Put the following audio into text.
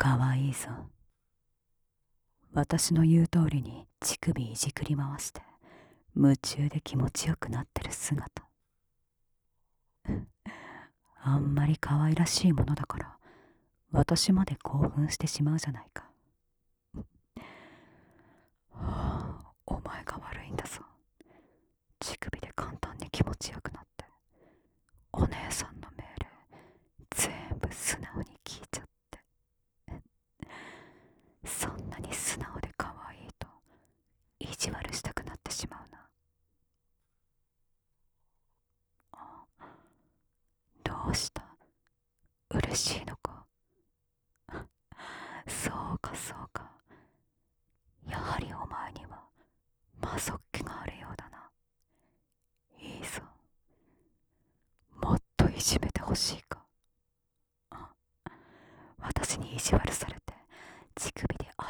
かわいいぞ。私の言う通りに乳首いじくり回して夢中で気持ちよくなってる姿。あんまり可愛らしいものだから私まで興奮してしまうじゃないか。お前が悪いんだぞ。乳首で簡単に気持ちよくなってお姉さんの命令全部素直に聞いちゃって。そんなに素直で可愛いと意地悪したくなってしまうな。どうした？嬉しいのか？そうかそうか。やはりお前にはマソっ気があるようだな。いいぞ。もっといじめてほしいか？私に意地悪されて乳首で